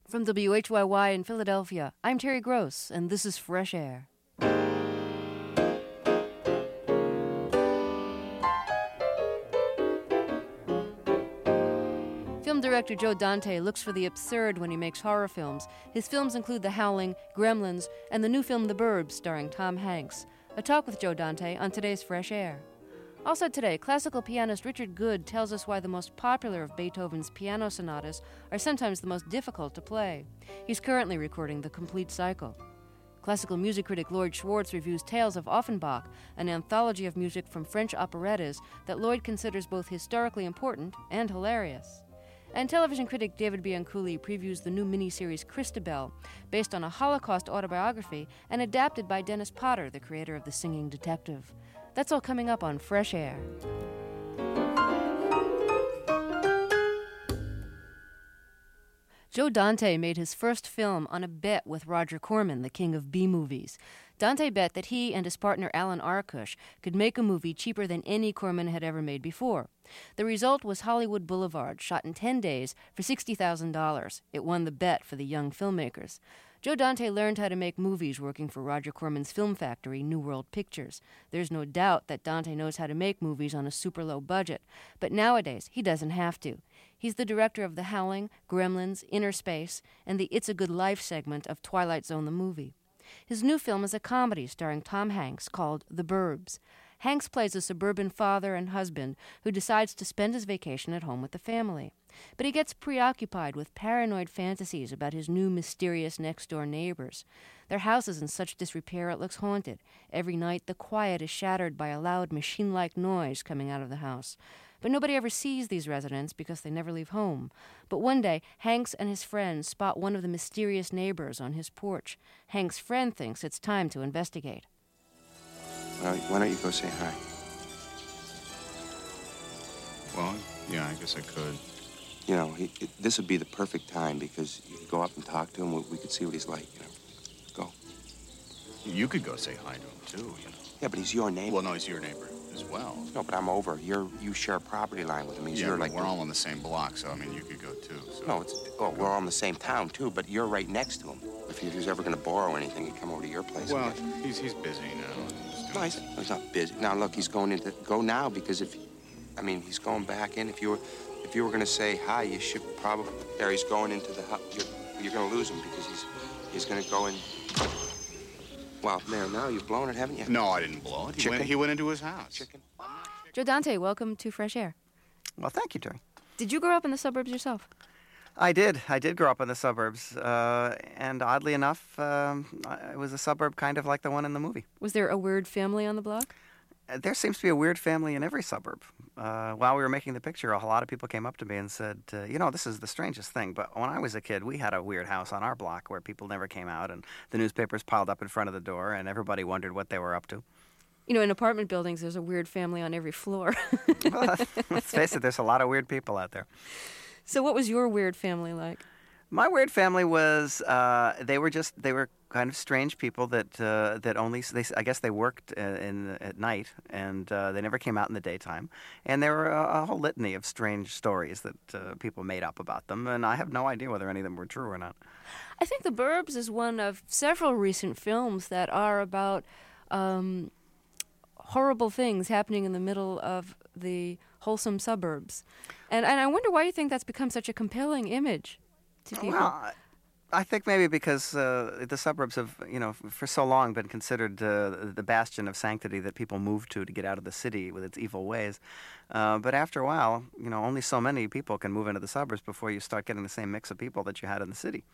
From WHYY in Philadelphia, I'm Terry Gross, and this is Fresh Air. Film director Joe Dante looks for the absurd when he makes horror films. His films include The Howling, Gremlins, and the new film The Burbs, starring Tom Hanks. A talk with Joe Dante on today's Fresh Air. Also today, classical pianist Richard Good tells us why the most popular of Beethoven's piano sonatas are sometimes the most difficult to play. He's currently recording the complete cycle. Classical music critic Lloyd Schwartz reviews Tales of Offenbach, an anthology of music from French operettas that Lloyd considers both historically important and hilarious. And television critic David Bianculli previews the new miniseries Christabel, based on a Holocaust autobiography and adapted by Dennis Potter, the creator of The Singing Detective. That's all coming up on Fresh Air. Joe Dante made his first film on a bet with Roger Corman, the king of B-movies. Dante bet that he and his partner Alan Arkush could make a movie cheaper than any Corman had ever made before. The result was Hollywood Boulevard, shot in 10 days for $60,000. It won the bet for the young filmmakers. Joe Dante learned how to make movies working for Roger Corman's film factory, New World Pictures. There's no doubt that Dante knows how to make movies on a super low budget, but nowadays he doesn't have to. He's the director of The Howling, Gremlins, Inner Space, and the It's a Good Life segment of Twilight Zone the movie. His new film is a comedy starring Tom Hanks called The Burbs. Hanks plays a suburban father and husband who decides to spend his vacation at home with the family. But he gets preoccupied with paranoid fantasies about his new mysterious next-door neighbors. Their house is in such disrepair it looks haunted. Every night the quiet is shattered by a loud machine-like noise coming out of the house. But nobody ever sees these residents because they never leave home. But one day, Hanks and his friends spot one of the mysterious neighbors on his porch. Hanks' friend thinks it's time to investigate. Well, why don't you go say hi? Well, yeah, I guess I could. You know, this would be the perfect time because you could go up and talk to him. We could see what he's like, you know. Go. You could go say hi to him, too, you know. Yeah, but he's your neighbor. Well, no, he's your neighbor as well. No, but I'm over. You share a property line with him. He's yeah, your, but like... we're all on the same block, so, I mean, you could go, too. So. No, we're all in the same town, too, but you're right next to him. If he was ever going to borrow anything, he'd come over to your place. Well, he's busy now. No, he's not busy. Now, look, he's going go now because he's going back in. If you were going to say hi, you should probably... There, he's going into the house. You're going to lose him because he's going to go in... Well, there, now you've blown it, haven't you? No, I didn't blow it. He went into his house. Chicken. Joe Dante, welcome to Fresh Air. Well, thank you, Terry. Did you grow up in the suburbs yourself? I did grow up in the suburbs, and oddly enough, it was a suburb kind of like the one in the movie. Was there a weird family on the block? There seems to be a weird family in every suburb. While we were making the picture, a lot of people came up to me and said, this is the strangest thing, but when I was a kid, we had a weird house on our block where people never came out, and the newspapers piled up in front of the door, and everybody wondered what they were up to. You know, in apartment buildings, there's a weird family on every floor. Well, let's face it, there's a lot of weird people out there. So what was your weird family like? My weird family was they were kind of strange people that only I guess they worked at night and they never came out in the daytime, and there were a whole litany of strange stories that people made up about them, and I have no idea whether any of them were true or not. I think The Burbs is one of several recent films that are about horrible things happening in the middle of the wholesome suburbs, and I wonder why you think that's become such a compelling image to people. Well, I think maybe because the suburbs have, for so long been considered the bastion of sanctity that people move to get out of the city with its evil ways. But after a while, only so many people can move into the suburbs before you start getting the same mix of people that you had in the city.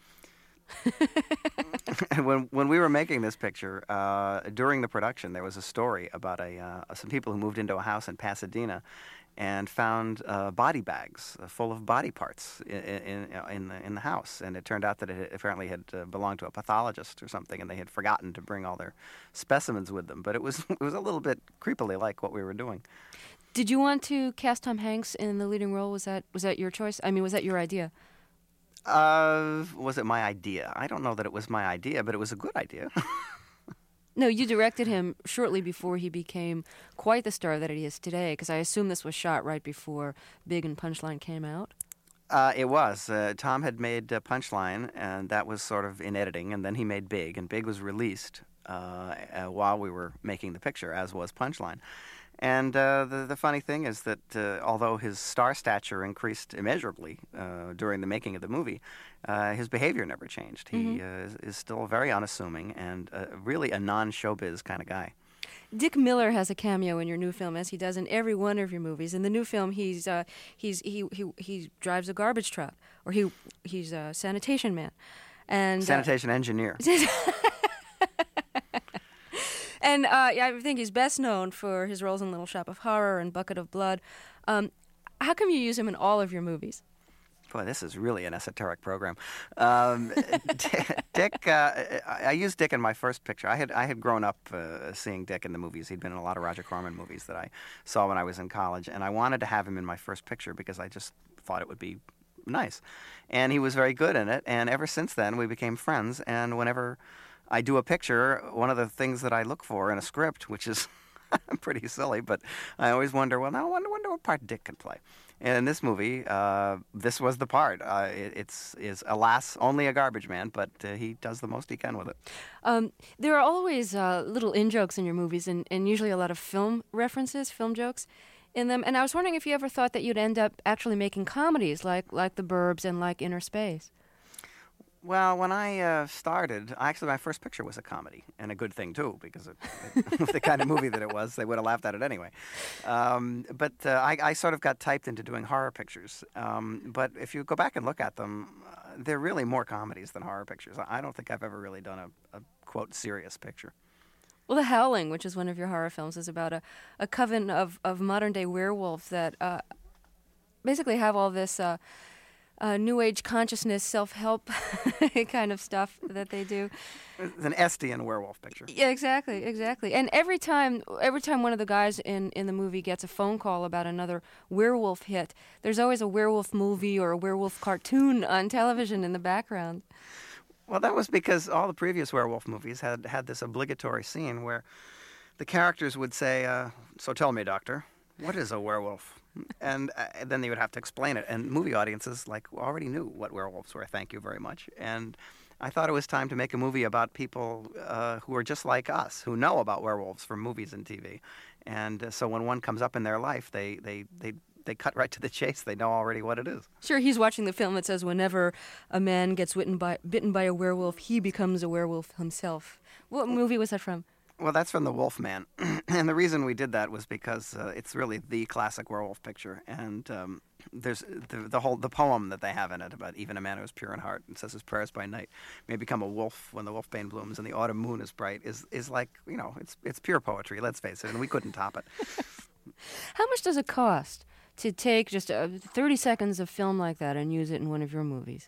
When we were making this picture, during the production, there was a story about some people who moved into a house in Pasadena and found body bags full of body parts in the house. And it turned out that it apparently had belonged to a pathologist or something, and they had forgotten to bring all their specimens with them. But it was a little bit creepily like what we were doing. Did you want to cast Tom Hanks in the leading role? Was that your choice? I mean, was that your idea? Was it my idea? I don't know that it was my idea, but it was a good idea. No, you directed him shortly before he became quite the star that he is today, because I assume this was shot right before Big and Punchline came out. It was. Tom had made Punchline, and that was sort of in editing, and then he made Big, and Big was released while we were making the picture, as was Punchline. And the funny thing is that although his star stature increased immeasurably during the making of the movie, his behavior never changed. He is still very unassuming and really a non-showbiz kind of guy. Dick Miller has a cameo in your new film, as he does in every one of your movies. In the new film, he drives a garbage truck, or he's a sanitation man, and sanitation engineer. And I think he's best known for his roles in Little Shop of Horror and Bucket of Blood. How come you use him in all of your movies? Boy, this is really an esoteric program. Dick, I used Dick in my first picture. I had grown up seeing Dick in the movies. He'd been in a lot of Roger Corman movies that I saw when I was in college, and I wanted to have him in my first picture because I just thought it would be nice. And he was very good in it, and ever since then we became friends, and whenever I do a picture, one of the things that I look for in a script, which is pretty silly, but I always wonder, well, now I wonder what part Dick can play. And in this movie, this was the part. It's alas, only a garbage man, but he does the most he can with it. There are always little in-jokes in your movies, and usually a lot of film references, film jokes in them. And I was wondering if you ever thought that you'd end up actually making comedies like The Burbs and like Inner Space. Well, when I started, actually my first picture was a comedy, and a good thing too, because with the kind of movie that it was, they would have laughed at it anyway. But I sort of got typed into doing horror pictures. But if you go back and look at them, they're really more comedies than horror pictures. I don't think I've ever really done a quote, serious picture. Well, The Howling, which is one of your horror films, is about a coven of modern-day werewolves that basically have all this New Age consciousness, self-help kind of stuff that they do. It's an Estian werewolf picture. Yeah, exactly. And every time one of the guys in the movie gets a phone call about another werewolf hit, there's always a werewolf movie or a werewolf cartoon on television in the background. Well, that was because all the previous werewolf movies had this obligatory scene where the characters would say, "So tell me, Doctor, what is a werewolf?" And then they would have to explain it. And movie audiences already knew what werewolves were, thank you very much. And I thought it was time to make a movie about people who are just like us, who know about werewolves from movies and TV. And so when one comes up in their life, they cut right to the chase. They know already what it is. Sure, he's watching the film that says whenever a man gets bitten by a werewolf, he becomes a werewolf himself. What movie was that from? Well, that's from The Wolfman, and the reason we did that was because it's really the classic werewolf picture, and there's the poem that they have in it about even a man who is pure in heart and says his prayers by night may become a wolf when the wolfbane blooms and the autumn moon is bright is like, it's pure poetry. Let's face it, and we couldn't top it. How much does it cost to take just 30 seconds of film like that and use it in one of your movies?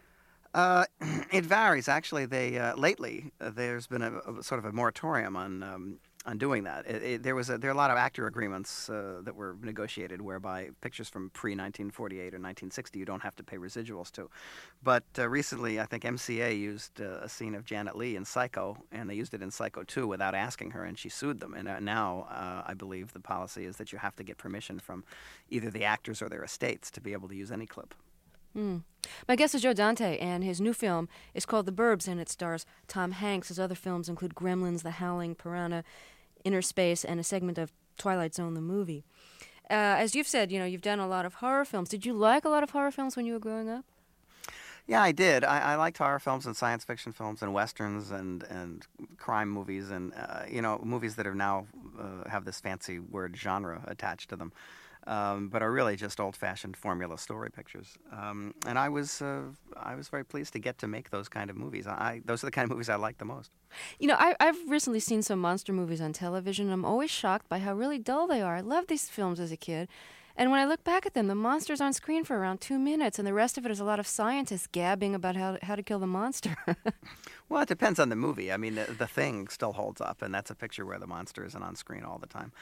It varies. Actually, lately there's been a sort of a moratorium on doing that. There are a lot of actor agreements that were negotiated whereby pictures from pre-1948 or 1960 you don't have to pay residuals to. But recently, I think MCA used a scene of Janet Leigh in Psycho, and they used it in Psycho 2 without asking her, and she sued them. And now I believe the policy is that you have to get permission from either the actors or their estates to be able to use any clip. My guest is Joe Dante, and his new film is called The Burbs, and it stars Tom Hanks. His other films include Gremlins, The Howling, Piranha, Inner Space, and a segment of Twilight Zone, the movie. As you've said, you've done a lot of horror films. Did you like a lot of horror films when you were growing up? Yeah, I did. I liked horror films and science fiction films and westerns and crime movies and movies that are now have this fancy word genre attached to them. But are really just old-fashioned formula story pictures. And I was very pleased to get to make those kind of movies. Those are the kind of movies I like the most. I've recently seen some monster movies on television. I'm always shocked by how really dull they are. I loved these films as a kid. And when I look back at them, the monster's on screen for around 2 minutes, and the rest of it is a lot of scientists gabbing about how to kill the monster. Well, it depends on the movie. I mean, the Thing still holds up, and that's a picture where the monster isn't on screen all the time.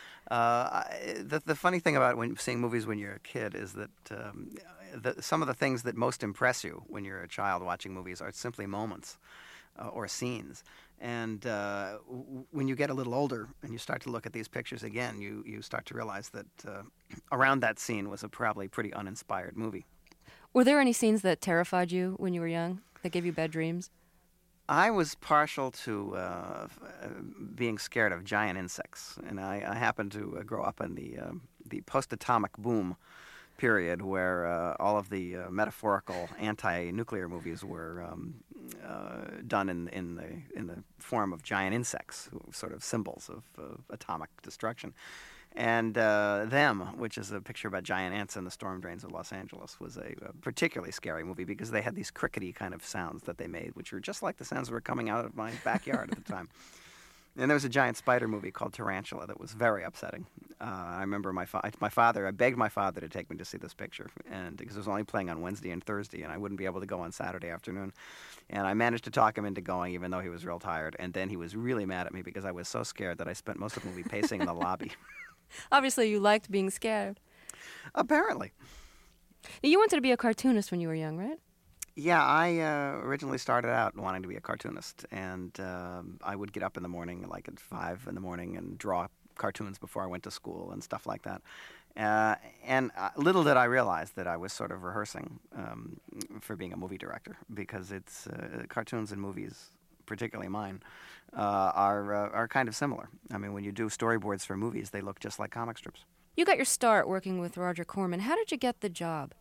The funny thing about seeing movies when you're a kid is that some of the things that most impress you when you're a child watching movies are simply moments or scenes. And when you get a little older and you start to look at these pictures again, you start to realize that around that scene was a probably pretty uninspired movie. Were there any scenes that terrified you when you were young, that gave you bad dreams? I was partial to being scared of giant insects, and I happened to grow up in the post-atomic boom period, where all of the metaphorical anti-nuclear movies were done in the form of giant insects, sort of symbols of atomic destruction. And Them, which is a picture about giant ants in the storm drains of Los Angeles, was a particularly scary movie because they had these crickety kind of sounds that they made, which were just like the sounds that were coming out of my backyard at the time. And there was a giant spider movie called Tarantula that was very upsetting. I remember I begged my father to take me to see this picture, and because it was only playing on Wednesday and Thursday, and I wouldn't be able to go on Saturday afternoon. And I managed to talk him into going, even though he was real tired. And then he was really mad at me because I was so scared that I spent most of the movie pacing in the lobby. Obviously, you liked being scared. Apparently. Now, you wanted to be a cartoonist when you were young, right? Yeah, I originally started out wanting to be a cartoonist, and I would get up in the morning, like at 5 in the morning, and draw cartoons before I went to school and stuff like that. And little did I realize that I was sort of rehearsing for being a movie director, because it's cartoons and movies, particularly mine, are kind of similar. I mean, when you do storyboards for movies, they look just like comic strips. You got your start working with Roger Corman. How did you get the job?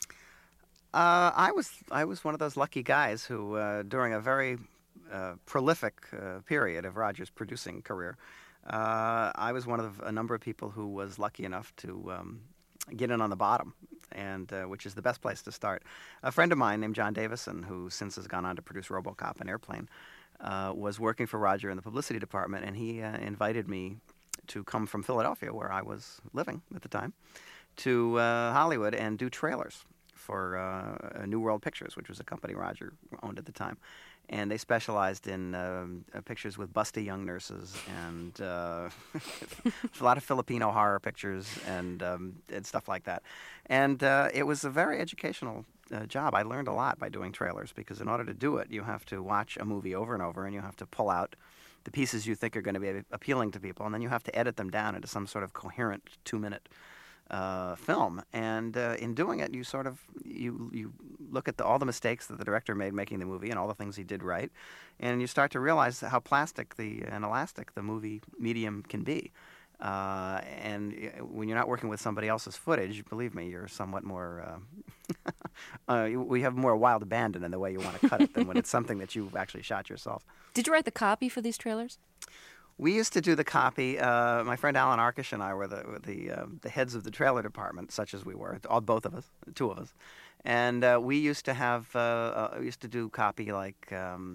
I was one of those lucky guys who, during a very prolific period of Roger's producing career, I was one of a number of people who was lucky enough to get in on the bottom, and which is the best place to start. A friend of mine named John Davison, who since has gone on to produce RoboCop and Airplane, was working for Roger in the publicity department, and he invited me to come from Philadelphia, where I was living at the time, to Hollywood and do trailers for New World Pictures, which was a company Roger owned at the time. And they specialized in pictures with busty young nurses and a lot of Filipino horror pictures and stuff like that. And it was a very educational job. I learned a lot by doing trailers, because in order to do it, you have to watch a movie over and over, and you have to pull out the pieces you think are going to be appealing to people, and then you have to edit them down into some sort of coherent 2-minute film. And in doing it, you sort of you look at all the mistakes that the director made making the movie and all the things he did right, and you start to realize how plastic and elastic the movie medium can be. And when you're not working with somebody else's footage, believe me, you're somewhat more we have more wild abandon in the way you want to cut it than when it's something that you've actually shot yourself. Did you write the copy for these trailers? We used to do the copy. My friend Alan Arkush and I were the heads of the trailer department, such as we were, both of us, 2 of us. And we used to have, we used to do copy like,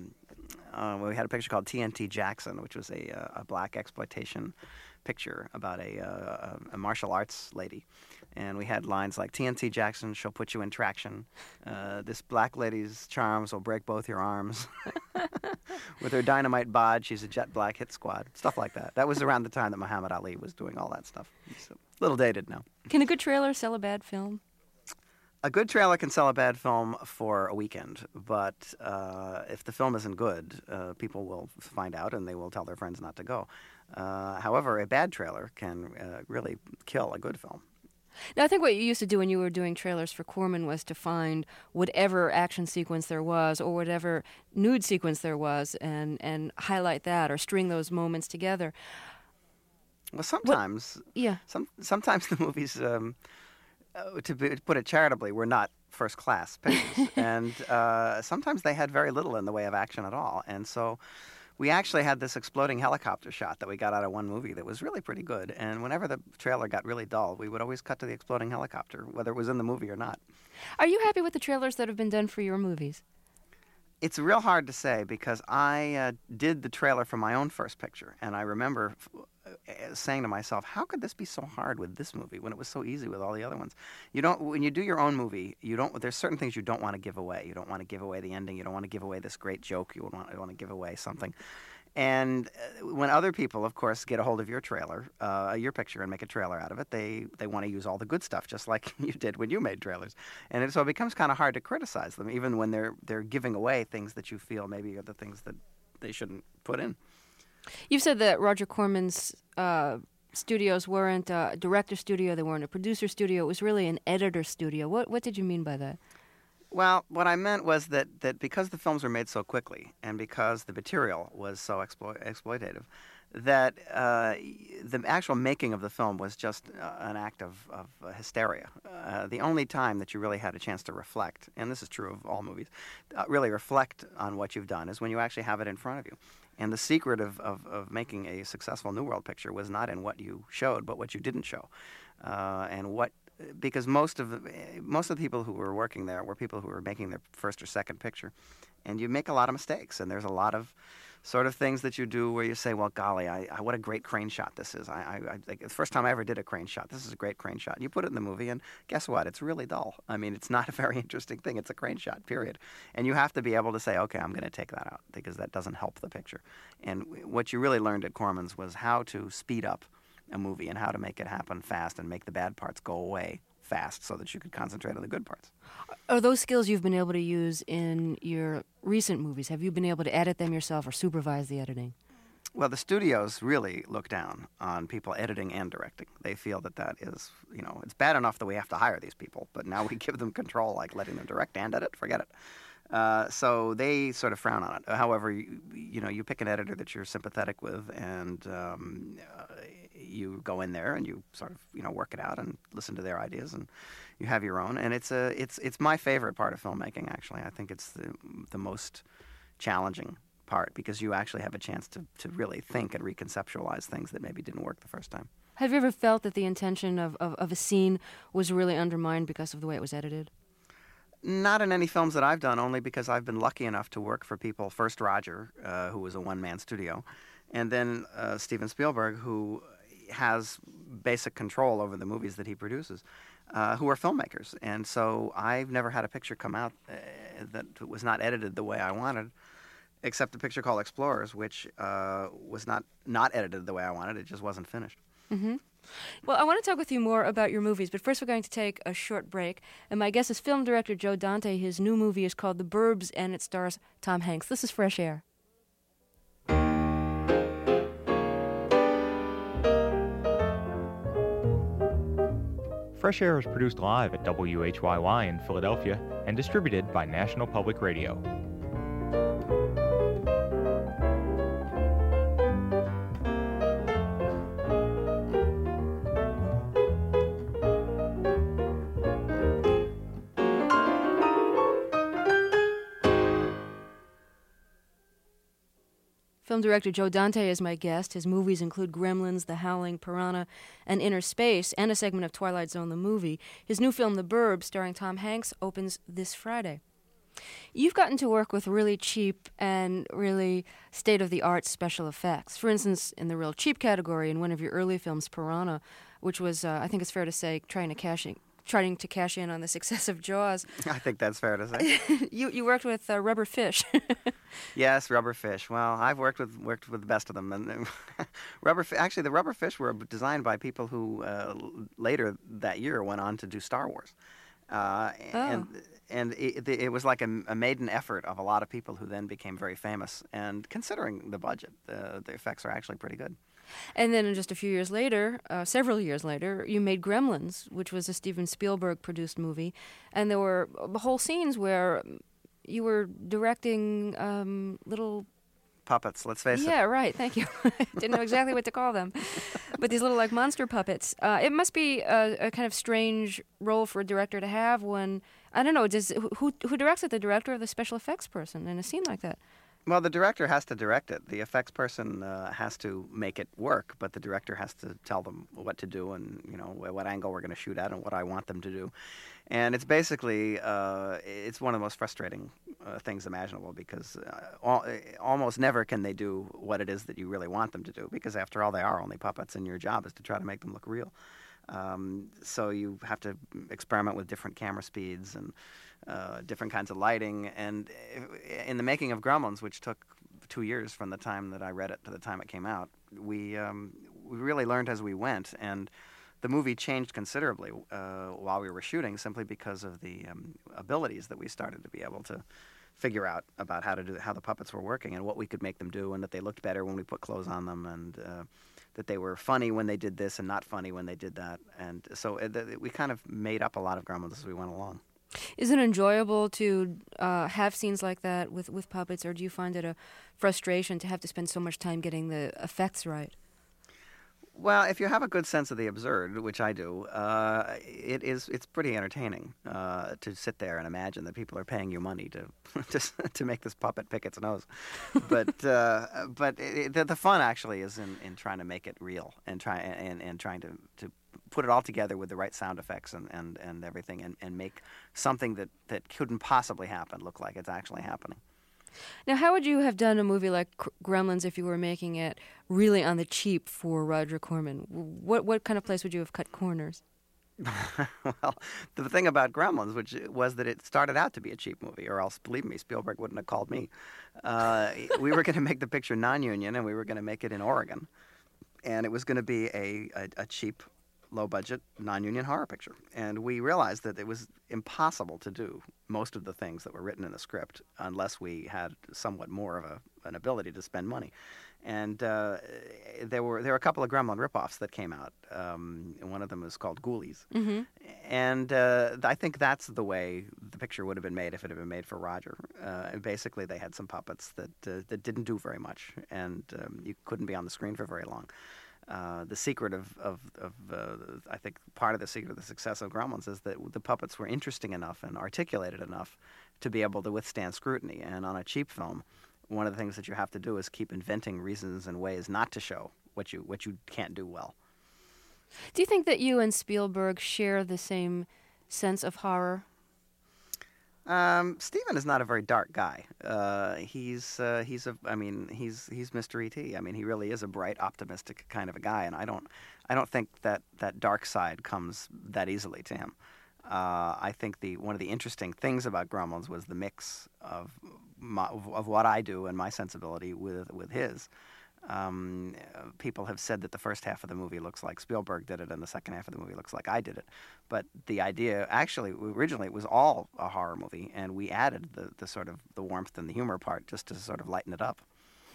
we had a picture called TNT Jackson, which was a black exploitation picture about a martial arts lady. And we had lines like, TNT Jackson, she'll put you in traction. This black lady's charms will break both your arms. With her dynamite bod, she's a jet black hit squad. Stuff like that. That was around the time that Muhammad Ali was doing all that stuff. It's a little dated now. Can a good trailer sell a bad film? A good trailer can sell a bad film for a weekend, but if the film isn't good, people will find out and they will tell their friends not to go. However, a bad trailer can really kill a good film. Now, I think what you used to do when you were doing trailers for Corman was to find whatever action sequence there was or whatever nude sequence there was and highlight that or string those moments together. Well, sometimes, sometimes the movies, to put it charitably, were not first-class pictures. And sometimes they had very little in the way of action at all. And so we actually had this exploding helicopter shot that we got out of one movie that was really pretty good. And whenever the trailer got really dull, we would always cut to the exploding helicopter, whether it was in the movie or not. Are you happy with the trailers that have been done for your movies? It's real hard to say, because I did the trailer for my own first picture, and I remember saying to myself, how could this be so hard with this movie when it was so easy with all the other ones? When you do your own movie, there's certain things you don't want to give away. You don't want to give away the ending. You don't want to give away this great joke. You want to give away something. And when other people, of course, get a hold of your trailer, your picture, and make a trailer out of it, they want to use all the good stuff, just like you did when you made trailers. And so it becomes kind of hard to criticize them, even when they're giving away things that you feel maybe are the things that they shouldn't put in. You've said that Roger Corman's studios weren't a director studio, they weren't a producer studio. It was really an editor studio. What did you mean by that? Well, what I meant was that because the films were made so quickly and because the material was so exploitative, that the actual making of the film was just an act of hysteria. The only time that you really had a chance to reflect, and this is true of all movies, really reflect on what you've done is when you actually have it in front of you. And the secret of making a successful New World picture was not in what you showed, but what you didn't show. Because most of the people who were working there were people who were making their first or second picture, and you make a lot of mistakes, and there's a lot of sort of things that you do where you say, well, golly, what a great crane shot this is. Like, the first time I ever did a crane shot, this is a great crane shot. And you put it in the movie, and guess what? It's really dull. I mean, it's not a very interesting thing. It's a crane shot, period. And you have to be able to say, okay, I'm going to take that out because that doesn't help the picture. And what you really learned at Corman's was how to speed up a movie and how to make it happen fast and make the bad parts go away fast so that you could concentrate on the good parts. Are those skills you've been able to use in your recent movies? Have you been able to edit them yourself or supervise the editing? Well, the studios really look down on people editing and directing. They feel that is, it's bad enough that we have to hire these people, but now we give them control, like letting them direct and edit, forget it. So they sort of frown on it. However, you pick an editor that you're sympathetic with, and you go in there and you sort of work it out and listen to their ideas, and you have your own. And it's my favorite part of filmmaking. Actually, I think it's the most challenging part because you actually have a chance to really think and reconceptualize things that maybe didn't work the first time. Have you ever felt that the intention of a scene was really undermined because of the way it was edited? Not in any films that I've done, only because I've been lucky enough to work for people. First Roger, who was a one-man studio, and then Steven Spielberg, who has basic control over the movies that he produces, who are filmmakers. And so I've never had a picture come out that was not edited the way I wanted, except a picture called Explorers, which was not edited the way I wanted. It just wasn't finished. Mm-hmm. Well, I want to talk with you more about your movies, but first we're going to take a short break. And my guest is film director Joe Dante. His new movie is called The Burbs, and it stars Tom Hanks. This is Fresh Air. Fresh Air is produced live at WHYY in Philadelphia and distributed by National Public Radio. Film director Joe Dante is my guest. His movies include Gremlins, The Howling, Piranha, and Inner Space, and a segment of Twilight Zone the movie. His new film, The Burbs, starring Tom Hanks, opens this Friday. You've gotten to work with really cheap and really state-of-the-art special effects. For instance, in the real cheap category, in one of your early films, Piranha, which was, I think it's fair to say, trying to cash in on the success of Jaws. I think that's fair to say. You worked with Rubber Fish. Yes, Rubber Fish. Well, I've worked with the best of them. And actually, the Rubber Fish were designed by people who later that year went on to do Star Wars. And it was like a maiden effort of a lot of people who then became very famous. And considering the budget, the effects are actually pretty good. And then just a few years later, several years later, you made Gremlins, which was a Steven Spielberg-produced movie. And there were whole scenes where you were directing little... puppets, let's face it. Yeah, right, thank you. Didn't know exactly what to call them. But these little, monster puppets. It must be a kind of strange role for a director to have when... I don't know, who directs it, the director or the special effects person in a scene like that? Well, the director has to direct it. The effects person has to make it work, but the director has to tell them what to do and, what angle we're going to shoot at and what I want them to do. And it's basically, it's one of the most frustrating things imaginable because almost never can they do what it is that you really want them to do because, after all, they are only puppets and your job is to try to make them look real. So you have to experiment with different camera speeds and different kinds of lighting. And in the making of Gremlins, which took 2 years from the time that I read it to the time it came out, we really learned as we went. And the movie changed considerably while we were shooting simply because of the abilities that we started to be able to figure out about how the puppets were working and what we could make them do, and that they looked better when we put clothes on them, and that they were funny when they did this and not funny when they did that. And so we kind of made up a lot of Gremlins as we went along. Is it enjoyable to have scenes like that with puppets, or do you find it a frustration to have to spend so much time getting the effects right? Well, if you have a good sense of the absurd, which I do, it's pretty entertaining to sit there and imagine that people are paying you money to to make this puppet pick its nose. But the fun actually is in trying to make it real and trying to put it all together with the right sound effects and everything and make something that couldn't possibly happen look like it's actually happening. Now, how would you have done a movie like Gremlins if you were making it really on the cheap for Roger Corman? What kind of place would you have cut corners? Well, the thing about Gremlins, which was that it started out to be a cheap movie, or else, believe me, Spielberg wouldn't have called me. We were going to make the picture non-union, and we were going to make it in Oregon. And it was going to be a cheap, low-budget, non-union horror picture. And we realized that it was impossible to do most of the things that were written in the script unless we had somewhat more of an ability to spend money. And there were a couple of Gremlin ripoffs that came out. And one of them was called Ghoulies. Mm-hmm. And I think that's the way the picture would have been made if it had been made for Roger. And basically, they had some puppets that didn't do very much, and you couldn't be on the screen for very long. The secret of I think part of the secret of the success of Gremlins is that the puppets were interesting enough and articulated enough to be able to withstand scrutiny. And on a cheap film, one of the things that you have to do is keep inventing reasons and ways not to show what you can't do well. Do you think that you and Spielberg share the same sense of horror? Steven is not a very dark guy. He's Mr. E.T. I mean, he really is a bright, optimistic kind of a guy, and I don't think that dark side comes that easily to him. I think one of the interesting things about Gremlins was the mix of what I do and my sensibility with his. People have said that the first half of the movie looks like Spielberg did it and the second half of the movie looks like I did it. But the idea, actually, originally it was all a horror movie, and we added the sort of the warmth and the humor part just to sort of lighten it up.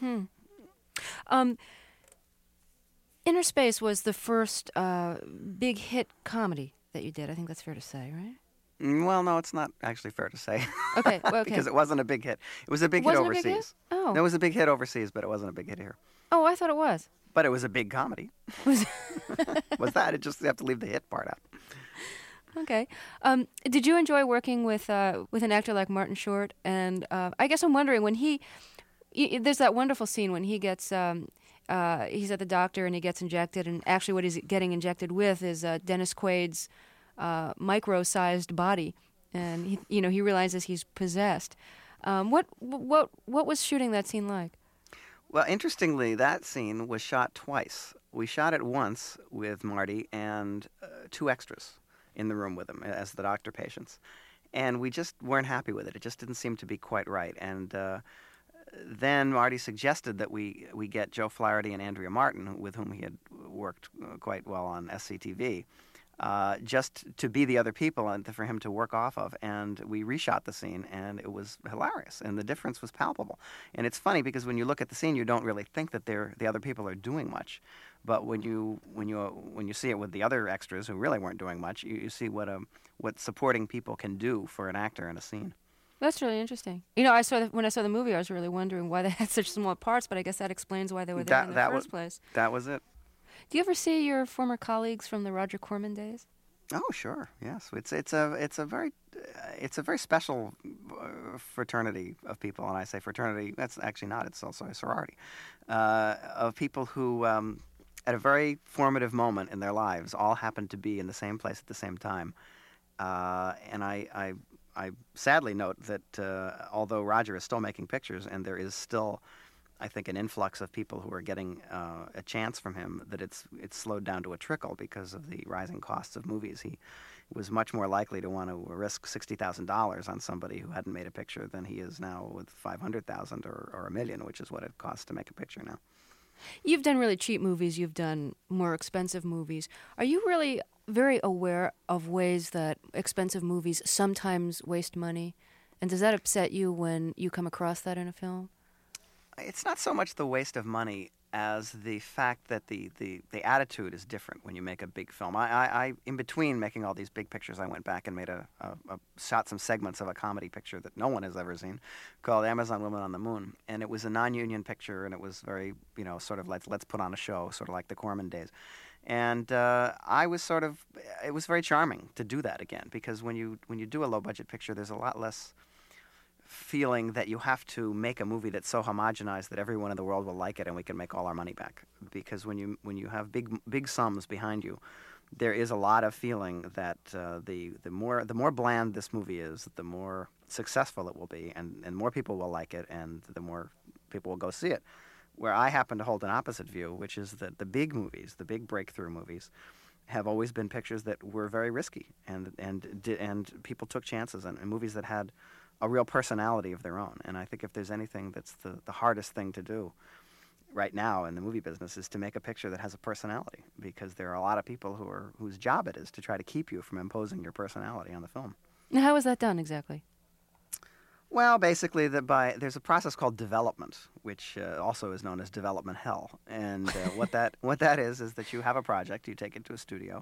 Inner Space was the first big hit comedy that you did. I think that's fair to say, right? Well, no, it's not actually fair to say. Okay, well, okay. Because it wasn't a big hit. It was a big hit overseas. Big hit? Oh. No, it was a big hit overseas, but it wasn't a big hit here. Oh, I thought it was. But it was a big comedy. Was that? It just, you have to leave the hit part out. Okay. Did you enjoy working with an actor like Martin Short? And I guess I'm wondering, when there's that wonderful scene when he gets, he's at the doctor and he gets injected, and actually what he's getting injected with is Dennis Quaid's micro-sized body, and he realizes he's possessed. What was shooting that scene like? Well, interestingly, that scene was shot twice. We shot it once with Marty and two extras in the room with him as the doctor patients, and we just weren't happy with it. It just didn't seem to be quite right. And then Marty suggested that we get Joe Flaherty and Andrea Martin, with whom he had worked quite well on SCTV, just to be the other people and for him to work off of. And we reshot the scene, and it was hilarious, and the difference was palpable. And it's funny because when you look at the scene, you don't really think that the other people are doing much, but when you see it with the other extras who really weren't doing much, you see what supporting people can do for an actor in a scene. That's really interesting. When I saw the movie, I was really wondering why they had such small parts, but I guess that explains why they were there in the first place. That was it. Do you ever see your former colleagues from the Roger Corman days? Oh, sure. Yes, it's a very special fraternity of people, and I say fraternity. That's actually not. It's also a sorority of people who, at a very formative moment in their lives, all happened to be in the same place at the same time. And I sadly note that although Roger is still making pictures, and there is still, I think, an influx of people who are getting a chance from him, that it's slowed down to a trickle because of the rising costs of movies. He was much more likely to want to risk $60,000 on somebody who hadn't made a picture than he is now with $500,000 or $1 million, which is what it costs to make a picture now. You've done really cheap movies. You've done more expensive movies. Are you really very aware of ways that expensive movies sometimes waste money? And does that upset you when you come across that in a film? It's not so much the waste of money as the fact that the attitude is different when you make a big film. I in between making all these big pictures, I went back and made shot some segments of a comedy picture that no one has ever seen, called Amazon Women on the Moon, and it was a non-union picture, and it was very, sort of let's put on a show, sort of like the Corman days. And it was very charming to do that again, because when you do a low-budget picture, there's a lot less feeling that you have to make a movie that's so homogenized that everyone in the world will like it and we can make all our money back. Because when you have big sums behind you, there is a lot of feeling that the more bland this movie is, the more successful it will be, and more people will like it, and the more people will go see it. Where I happen to hold an opposite view, which is that the big movies, the big breakthrough movies, have always been pictures that were very risky, and people took chances, and movies that had a real personality of their own. And I think if there's anything that's the hardest thing to do right now in the movie business, is to make a picture that has a personality, because there are a lot of people whose job it is to try to keep you from imposing your personality on the film. Now, how is that done exactly? Well, basically, there's a process called development, which also is known as development hell. And what that is that you have a project, you take it to a studio,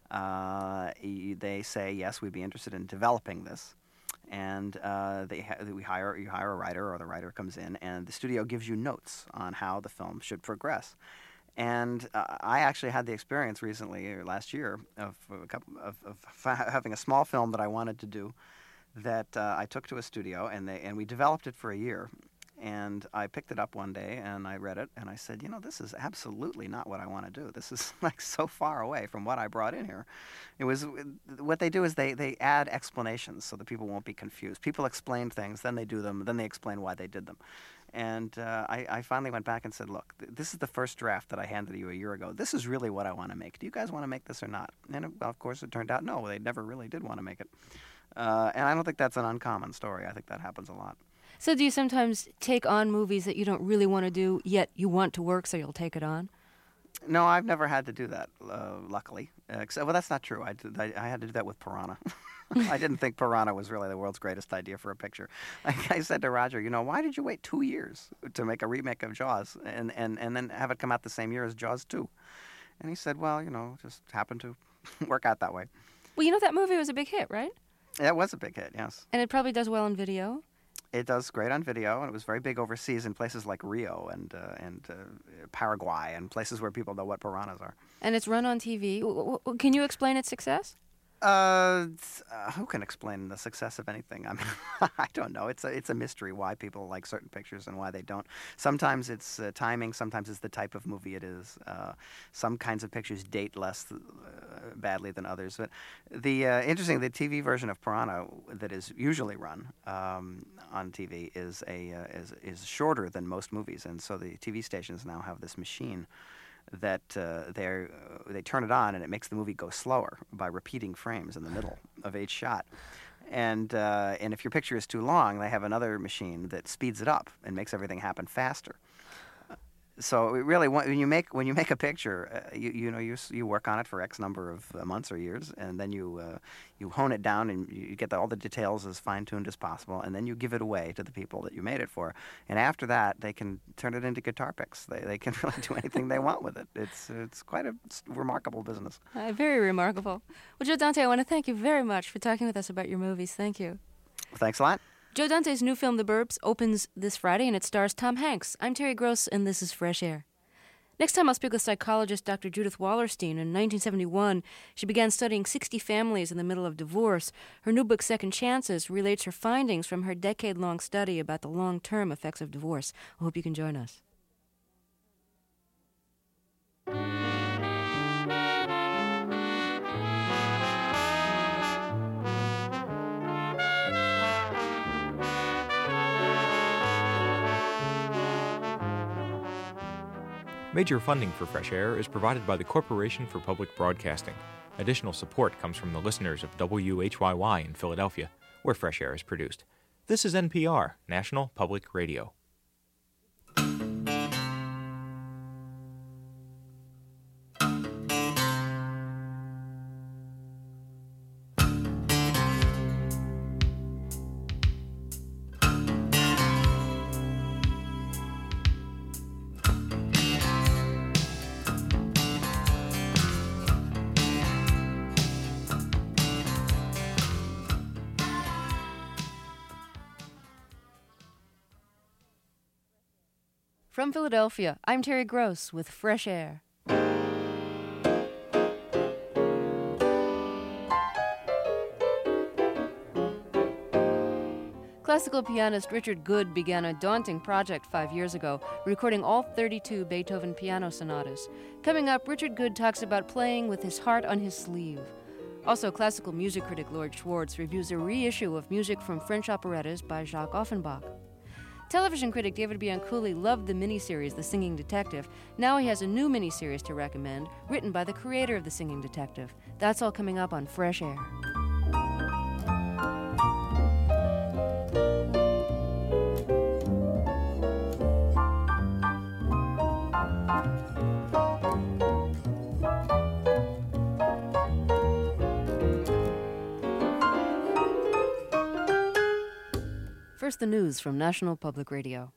they say, yes, we'd be interested in developing this, and you hire a writer, or the writer comes in, and the studio gives you notes on how the film should progress. And I actually had the experience recently, or last year, of having a small film that I wanted to do, that I took to a studio, and we developed it for a year. And I picked it up one day, and I read it, and I said, this is absolutely not what I want to do. This is like so far away from what I brought in here. What they do is they add explanations so that people won't be confused. People explain things, then they do them, then they explain why they did them. And I finally went back and said, look, this is the first draft that I handed you a year ago. This is really what I want to make. Do you guys want to make this or not? And of course, it turned out, no, they never really did want to make it. And I don't think that's an uncommon story. I think that happens a lot. So do you sometimes take on movies that you don't really want to do, yet you want to work, so you'll take it on? No, I've never had to do that, luckily. Well, that's not true. I had to do that with Piranha. I didn't think Piranha was really the world's greatest idea for a picture. I said to Roger, why did you wait 2 years to make a remake of Jaws and then have it come out the same year as Jaws 2? And he said, well, just happened to work out that way. Well, that movie was a big hit, right? It was a big hit, yes. And it probably does well on video? It does great on video, and it was very big overseas in places like Rio and Paraguay, and places where people know what piranhas are. And it's run on TV. Can you explain its success? Who can explain the success of anything? I mean, I don't know. It's a mystery why people like certain pictures and why they don't. Sometimes it's timing. Sometimes it's the type of movie it is. Some kinds of pictures date less badly than others. But the TV version of Piranha that is usually run on TV is shorter than most movies, and so the TV stations now have this machine that they turn it on, and it makes the movie go slower by repeating frames in the middle of each shot. And if your picture is too long, they have another machine that speeds it up and makes everything happen faster. So it really, when you make a picture, you work on it for X number of months or years, and then you hone it down, and you get all the details as fine-tuned as possible, and then you give it away to the people that you made it for. And after that, they can turn it into guitar picks. They can really do anything they want with it. It's quite a remarkable business. Very remarkable. Well, Joe Dante, I want to thank you very much for talking with us about your movies. Thank you. Thanks a lot. Joe Dante's new film, The Burbs, opens this Friday, and it stars Tom Hanks. I'm Terry Gross, and this is Fresh Air. Next time, I'll speak with psychologist Dr. Judith Wallerstein. In 1971, she began studying 60 families in the middle of divorce. Her new book, Second Chances, relates her findings from her decade-long study about the long-term effects of divorce. I hope you can join us. Major funding for Fresh Air is provided by the Corporation for Public Broadcasting. Additional support comes from the listeners of WHYY in Philadelphia, where Fresh Air is produced. This is NPR, National Public Radio. From Philadelphia, I'm Terry Gross with Fresh Air. Classical pianist Richard Good began a daunting project 5 years ago, recording all 32 Beethoven piano sonatas. Coming up, Richard Good talks about playing with his heart on his sleeve. Also, classical music critic Lord Schwartz reviews a reissue of music from French operettas by Jacques Offenbach. Television critic David Bianculli loved the miniseries The Singing Detective. Now he has a new miniseries to recommend, written by the creator of The Singing Detective. That's all coming up on Fresh Air. First, the news from National Public Radio.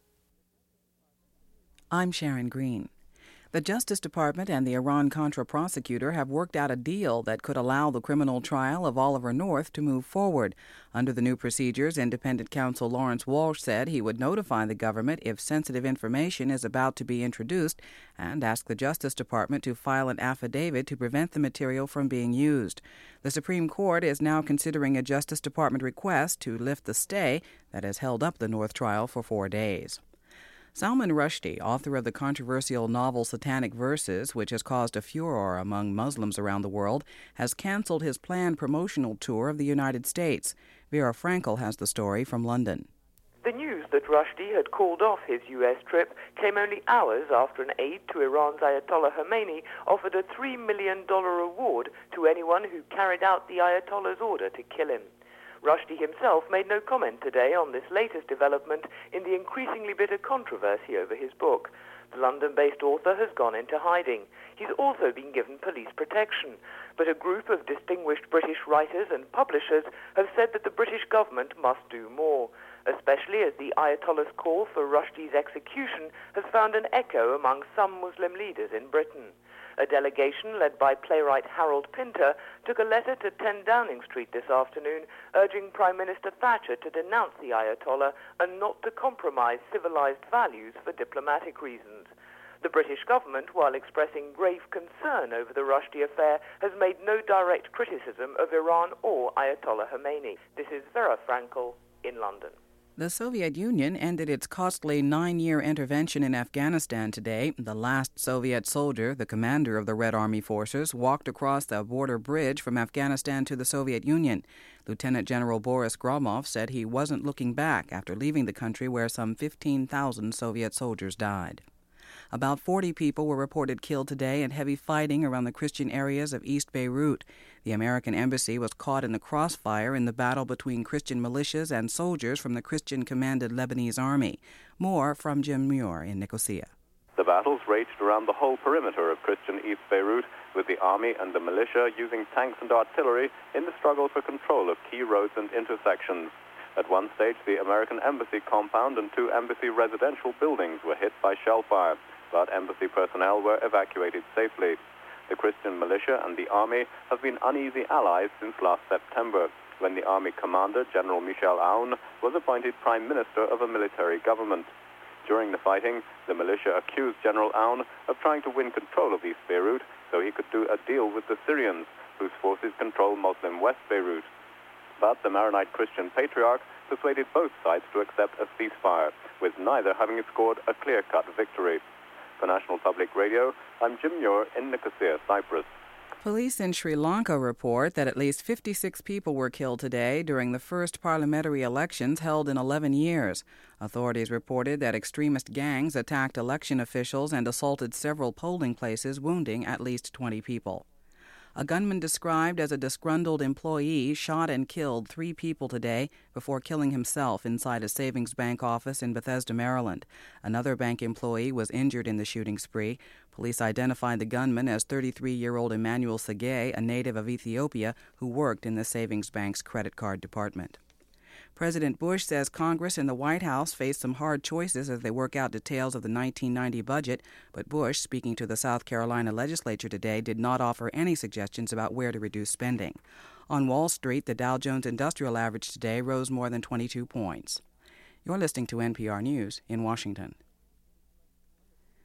I'm Sharon Green. The Justice Department and the Iran-Contra prosecutor have worked out a deal that could allow the criminal trial of Oliver North to move forward. Under the new procedures, independent counsel Lawrence Walsh said he would notify the government if sensitive information is about to be introduced and ask the Justice Department to file an affidavit to prevent the material from being used. The Supreme Court is now considering a Justice Department request to lift the stay that has held up the North trial for 4 days. Salman Rushdie, author of the controversial novel Satanic Verses, which has caused a furor among Muslims around the world, has canceled his planned promotional tour of the United States. Vera Frankel has the story from London. The news that Rushdie had called off his U.S. trip came only hours after an aide to Iran's Ayatollah Khomeini offered a $3 million reward to anyone who carried out the Ayatollah's order to kill him. Rushdie himself made no comment today on this latest development in the increasingly bitter controversy over his book. The London-based author has gone into hiding. He's also been given police protection. But a group of distinguished British writers and publishers have said that the British government must do more, especially as the Ayatollah's call for Rushdie's execution has found an echo among some Muslim leaders in Britain. A delegation led by playwright Harold Pinter took a letter to 10 Downing Street this afternoon urging Prime Minister Thatcher to denounce the Ayatollah and not to compromise civilized values for diplomatic reasons. The British government, while expressing grave concern over the Rushdie affair, has made no direct criticism of Iran or Ayatollah Khomeini. This is Vera Frankel in London. The Soviet Union ended its costly 9-year intervention in Afghanistan today. The last Soviet soldier, the commander of the Red Army forces, walked across the border bridge from Afghanistan to the Soviet Union. Lieutenant General Boris Gromov said he wasn't looking back after leaving the country where some 15,000 Soviet soldiers died. About 40 people were reported killed today in heavy fighting around the Christian areas of East Beirut. The American embassy was caught in the crossfire in the battle between Christian militias and soldiers from the Christian-commanded Lebanese army. More from Jim Muir in Nicosia. The battles raged around the whole perimeter of Christian East Beirut, with the army and the militia using tanks and artillery in the struggle for control of key roads and intersections. At one stage, the American embassy compound and 2 embassy residential buildings were hit by shell fire, but embassy personnel were evacuated safely. The Christian militia and the army have been uneasy allies since last September, when the army commander, General Michel Aoun, was appointed prime minister of a military government. During the fighting, the militia accused General Aoun of trying to win control of East Beirut so he could do a deal with the Syrians, whose forces control Muslim West Beirut. But the Maronite Christian patriarch persuaded both sides to accept a ceasefire, with neither having scored a clear-cut victory. For National Public Radio, I'm Jim Muir in Nicosia, Cyprus. Police in Sri Lanka report that at least 56 people were killed today during the first parliamentary elections held in 11 years. Authorities reported that extremist gangs attacked election officials and assaulted several polling places, wounding at least 20 people. A gunman described as a disgruntled employee shot and killed 3 people today before killing himself inside a savings bank office in Bethesda, Maryland. Another bank employee was injured in the shooting spree. Police identified the gunman as 33-year-old Emmanuel Sagay, a native of Ethiopia, who worked in the savings bank's credit card department. President Bush says Congress and the White House face some hard choices as they work out details of the 1990 budget, but Bush, speaking to the South Carolina legislature today, did not offer any suggestions about where to reduce spending. On Wall Street, the Dow Jones Industrial Average today rose more than 22 points. You're listening to NPR News in Washington.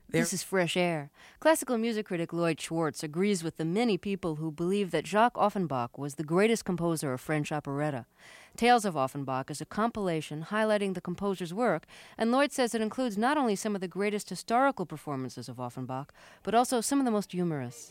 This is Fresh Air. Classical music critic Lloyd Schwartz agrees with the many people who believe that Jacques Offenbach was the greatest composer of French operetta. Tales of Offenbach is a compilation highlighting the composer's work, and Lloyd says it includes not only some of the greatest historical performances of Offenbach, but also some of the most humorous.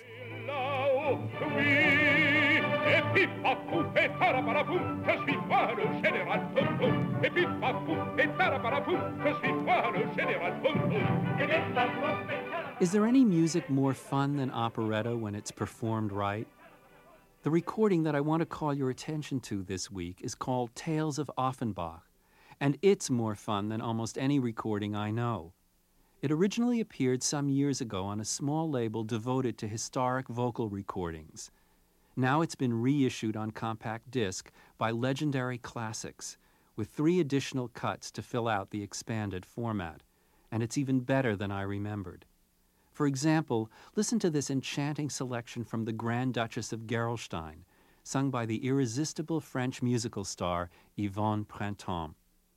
Is there any music more fun than operetta when it's performed right? The recording that I want to call your attention to this week is called Tales of Offenbach, and it's more fun than almost any recording I know. It originally appeared some years ago on a small label devoted to historic vocal recordings. Now it's been reissued on compact disc by Legendary Classics, with 3 additional cuts to fill out the expanded format, and it's even better than I remembered. For example, listen to this enchanting selection from the Grand Duchess of Gerolstein, sung by the irresistible French musical star Yvonne Printemps.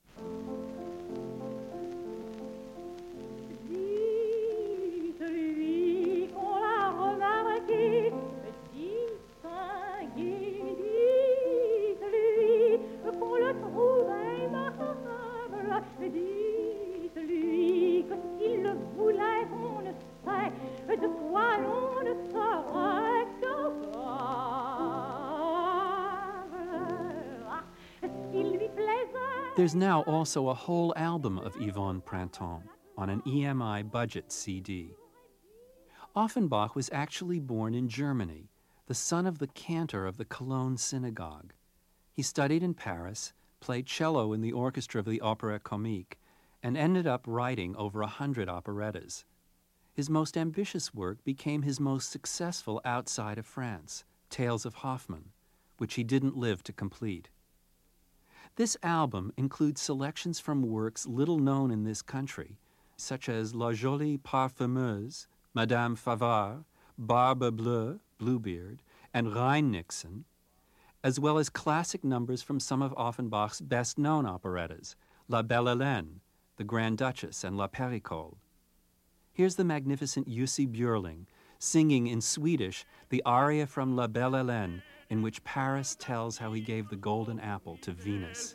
There's now also a whole album of Yvonne Printemps on an EMI budget CD. Offenbach was actually born in Germany, the son of the cantor of the Cologne Synagogue. He studied in Paris, played cello in the orchestra of the Opéra Comique, and ended up writing over 100 operettas. His most ambitious work became his most successful outside of France, Tales of Hoffmann, which he didn't live to complete. This album includes selections from works little known in this country, such as La Jolie Parfumeuse, Madame Favart, Barbe Bleue, Bluebeard, and Rheinnixen, as well as classic numbers from some of Offenbach's best-known operettas, La Belle Hélène, The Grand Duchess, and La Péricole. Here's the magnificent Jussi Björling singing in Swedish the aria from La Belle Hélène, in which Paris tells how he gave the golden apple to Venus.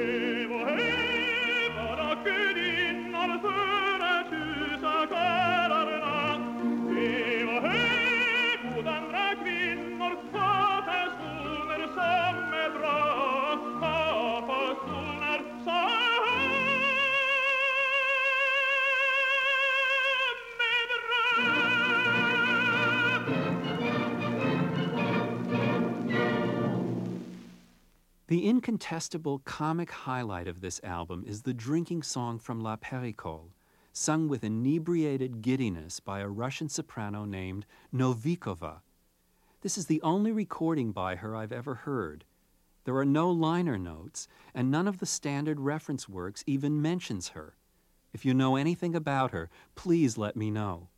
The incontestable comic highlight of this album is the drinking song from La Péricole, sung with inebriated giddiness by a Russian soprano named Novikova. This is the only recording by her I've ever heard. There are no liner notes, and none of the standard reference works even mentions her. If you know anything about her, please let me know.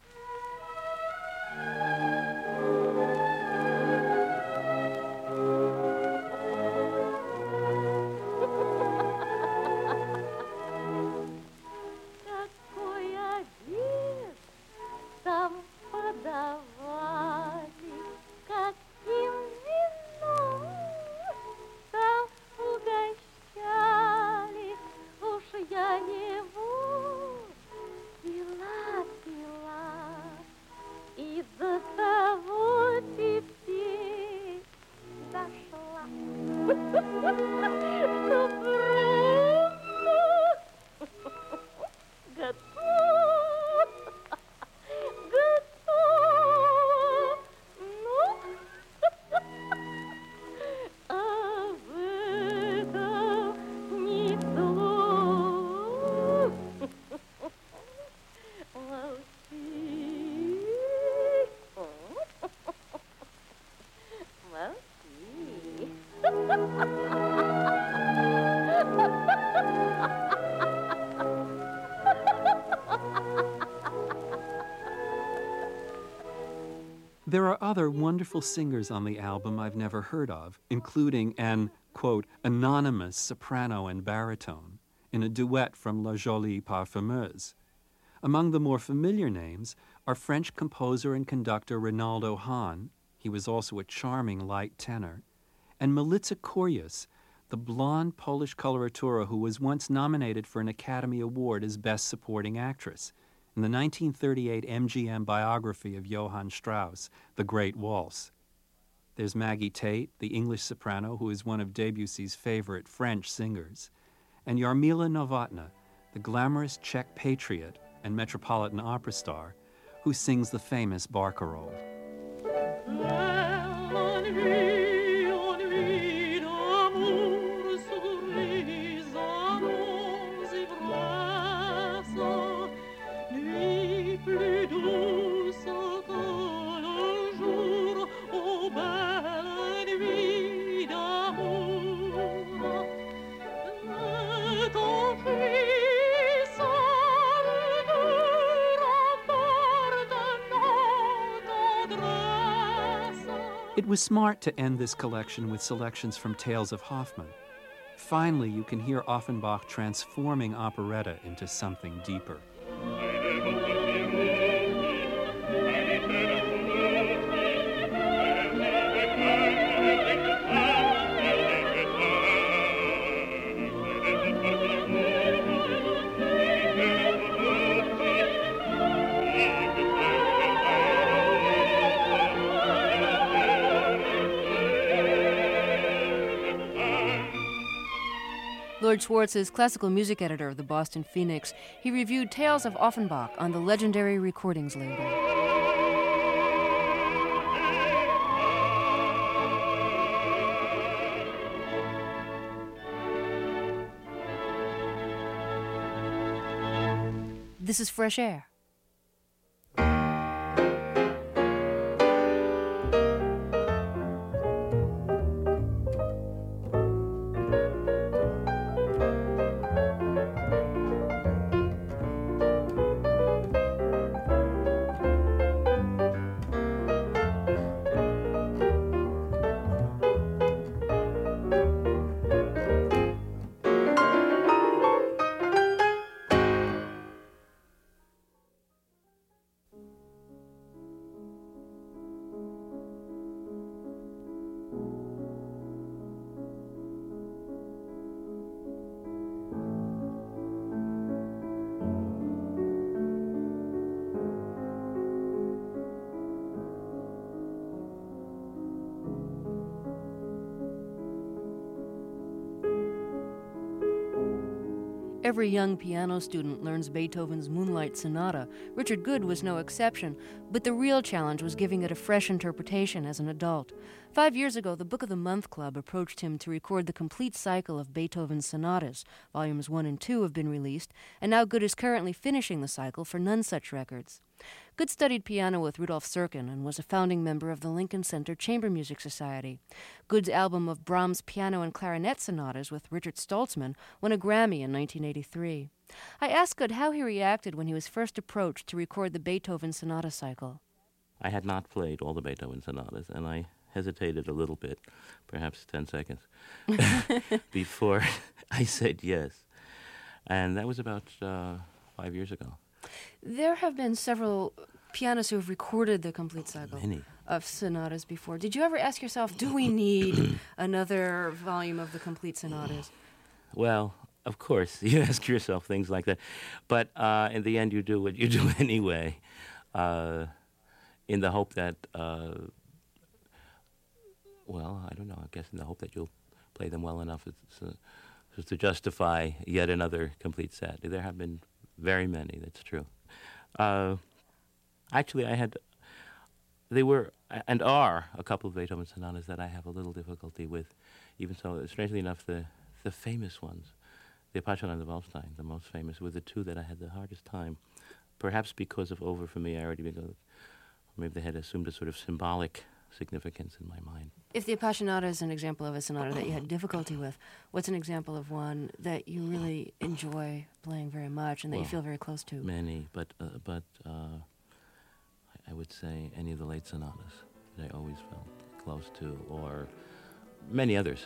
There are other wonderful singers on the album I've never heard of, including an, quote, anonymous soprano and baritone in a duet from La Jolie Parfumeuse. Among the more familiar names are French composer and conductor Rinaldo Hahn, he was also a charming light tenor, and Milica Koryas, the blonde Polish coloratura who was once nominated for an Academy Award as Best Supporting Actress in the 1938 MGM biography of Johann Strauss, The Great Waltz. There's Maggie Tate, the English soprano who is one of Debussy's favorite French singers, and Jarmila Novotná, the glamorous Czech patriot and Metropolitan Opera star who sings the famous Barcarolle. It was smart to end this collection with selections from Tales of Hoffmann. Finally, you can hear Offenbach transforming operetta into something deeper. Lord Schwartz is classical music editor of the Boston Phoenix. He reviewed Tales of Offenbach on the Legendary Recordings label. This is Fresh Air. Every young piano student learns Beethoven's Moonlight Sonata. Richard Good was no exception, but the real challenge was giving it a fresh interpretation as an adult. 5 years ago, the Book of the Month Club approached him to record the complete cycle of Beethoven's sonatas. Volumes 1 and 2 have been released, and now Good is currently finishing the cycle for Nonesuch Records. Good studied piano with Rudolf Serkin and was a founding member of the Lincoln Center Chamber Music Society. Good's album of Brahms piano and clarinet sonatas with Richard Stoltzman won a Grammy in 1983. I asked Good how he reacted when he was first approached to record the Beethoven sonata cycle. I had not played all the Beethoven sonatas, and I hesitated a little bit, perhaps 10 seconds, before I said yes. And that was about 5 years ago. There have been several pianists who have recorded the complete cycle Many. of sonatas before. Did you ever ask yourself, do we need another volume of the complete sonatas? Well, of course, you ask yourself things like that. But in the end, you do what you do anyway, in the hope that, well, I don't know, I guess in the hope that you'll play them well enough to justify yet another complete set. There have been very many, that's true. Actually, they were and are a couple of Beethoven sonatas that I have a little difficulty with. Even so, strangely enough, the famous ones, the Apache and the Waldstein, the most famous, were the two that I had the hardest time. Perhaps because of over-familiarity, because maybe they had assumed a sort of symbolic significance in my mind. If the Appassionata is an example of a sonata that you had difficulty with, what's an example of one that you really enjoy playing very much and that you feel very close to? Many, but I would say any of the late sonatas that I always felt close to, or many others.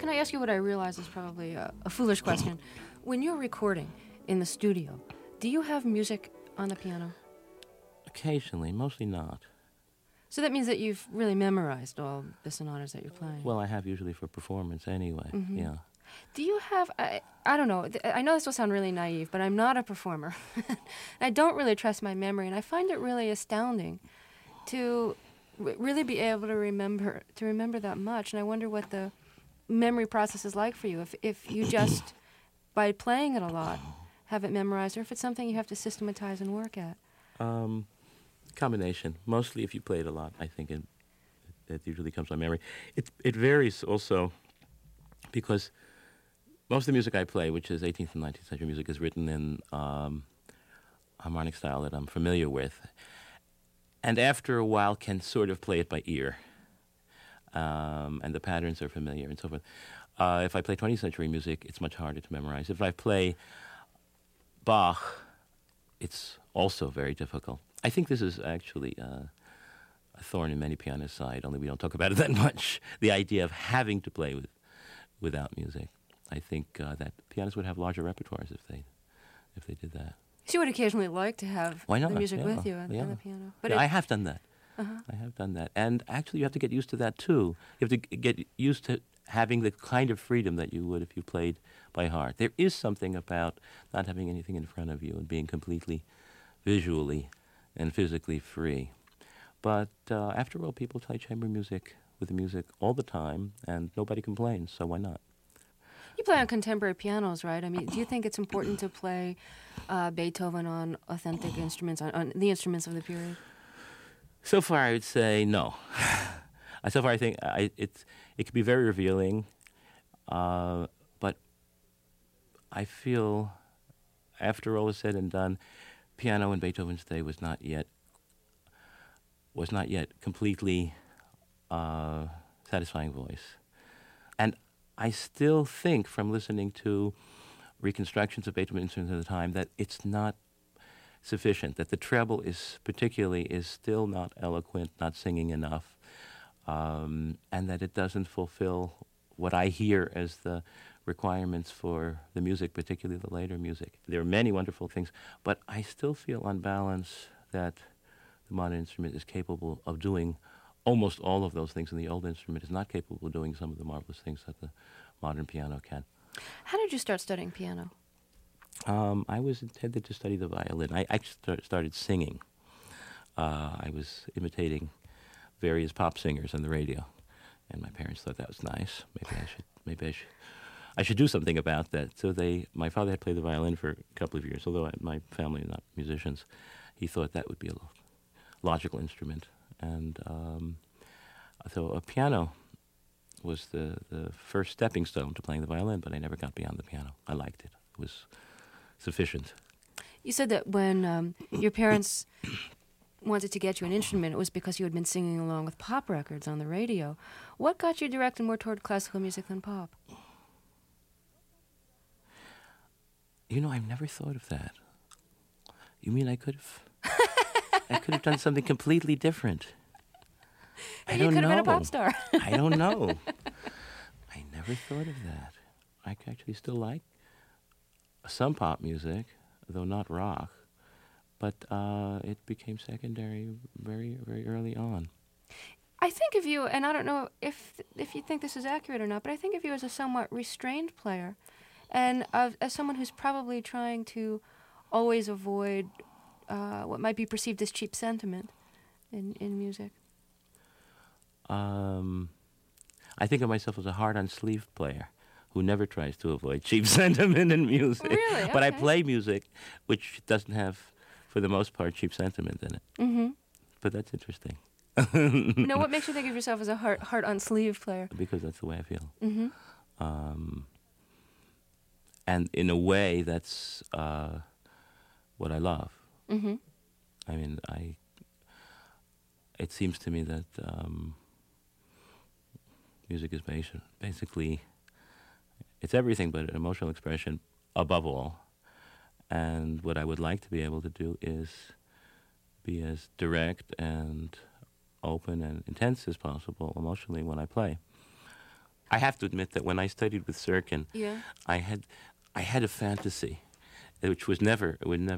Can I ask you what I realize is probably a foolish question? When you're recording in the studio, do you have music on the piano? Occasionally, mostly not. So that means that you've really memorized all the sonatas that you're playing. Well, I have usually for performance anyway, yeah. Do you have, I don't know, I know this will sound really naive, but I'm not a performer. I don't really trust my memory, and I find it really astounding to really be able to remember that much, and I wonder what the memory process is like for you, if you just, by playing it a lot, have it memorized, or if it's something you have to systematize and work at. Combination. Mostly if you play it a lot, I think it usually comes by memory. It varies also because most of the music I play, which is 18th and 19th century music, is written in harmonic style that I'm familiar with. And after a while can sort of play it by ear. And the patterns are familiar and so forth. If I play 20th century music, it's much harder to memorize. If I play Bach, it's also very difficult. I think this is actually a thorn in many pianists' side, only we don't talk about it that much. The idea of having to play without music. I think that pianists would have larger repertoires if they did that. So you would occasionally like to have Why not? the music Yeah, with you on the piano. But I have done that. I have done that. And actually you have to get used to that too. You have to get used to having the kind of freedom that you would if you played by heart. There is something about not having anything in front of you and being completely visually and physically free. But after all, people play chamber music with the music all the time, and nobody complains, so why not? You play on contemporary pianos, right? I mean, do you think it's important to play Beethoven on authentic instruments, on the instruments of the period? So far, I would say no. So far, I think it can be very revealing, but I feel, after all is said and done, piano in Beethoven's day was not yet completely satisfying voice. And I still think, from listening to reconstructions of Beethoven instruments at the time, that it's not sufficient, that the treble is still not eloquent, not singing enough, and that it doesn't fulfill what I hear as the requirements for the music, particularly the later music. There are many wonderful things, but I still feel on balance that the modern instrument is capable of doing almost all of those things, and the old instrument is not capable of doing some of the marvelous things that the modern piano can. How did you start studying piano? I was intended to study the violin. I started singing. I was imitating various pop singers on the radio, and my parents thought that was nice. Maybe I should do something about that. So my father had played the violin for a couple of years, although my family are not musicians. He thought that would be a logical instrument, and so a piano was the first stepping stone to playing the violin, but I never got beyond the piano. I liked it. It was sufficient. You said that when your parents wanted to get you an instrument, it was because you had been singing along with pop records on the radio. What got you directed more toward classical music than pop? I've never thought of that. You mean I could have done something completely different? I don't know. You could have been a pop star. I don't know. I never thought of that. I actually still like some pop music, though not rock, but it became secondary very, very early on. I think of you, and I don't know if you think this is accurate or not, but I think of you as a somewhat restrained player, and as someone who's probably trying to always avoid what might be perceived as cheap sentiment in music. I think of myself as a hard-on-sleeve player who never tries to avoid cheap sentiment in music. Really? But I Okay. play music which doesn't have, for the most part, cheap sentiment in it. Mm-hmm. But that's interesting. Now, what makes you think of yourself as a heart-on-sleeve player? Because that's the way I feel. Mm-hmm. And in a way, that's what I love. Mm-hmm. I mean, it seems to me that music is basically, it's everything but an emotional expression above all. And what I would like to be able to do is be as direct and open and intense as possible emotionally when I play. I have to admit that when I studied with Sirkin, Yeah. I had a fantasy, which was never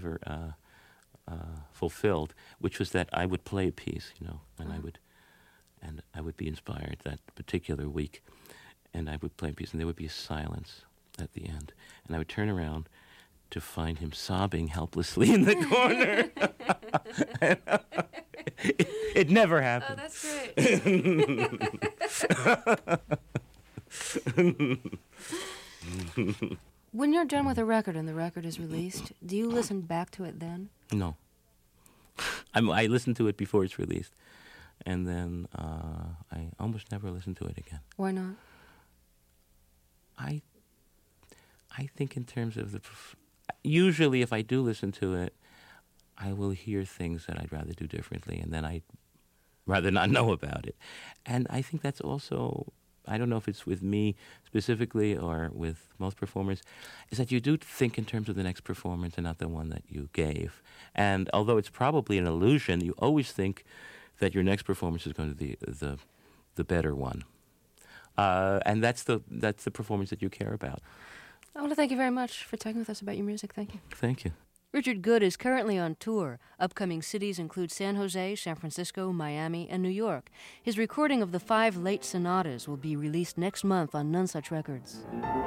fulfilled, which was that I would play a piece, and I would be inspired that particular week, and I would play a piece, and there would be a silence at the end, and I would turn around to find him sobbing helplessly in the corner. It never happened. Oh, that's great. When you're done with a record and the record is released, do you listen back to it then? No. I listen to it before it's released, and then I almost never listen to it again. Why not? I think in terms of usually if I do listen to it, I will hear things that I'd rather do differently, and then I'd rather not know about it. And I think that's also, I don't know if it's with me specifically or with most performers, is that you do think in terms of the next performance and not the one that you gave. And although it's probably an illusion, you always think that your next performance is going to be the better one. And that's the performance that you care about. I want to thank you very much for talking with us about your music. Thank you. Thank you. Richard Good is currently on tour. Upcoming cities include San Jose, San Francisco, Miami, and New York. His recording of the 5 late sonatas will be released next month on Nonesuch Records.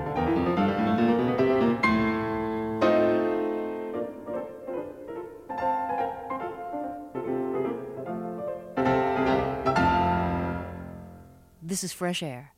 This is Fresh Air.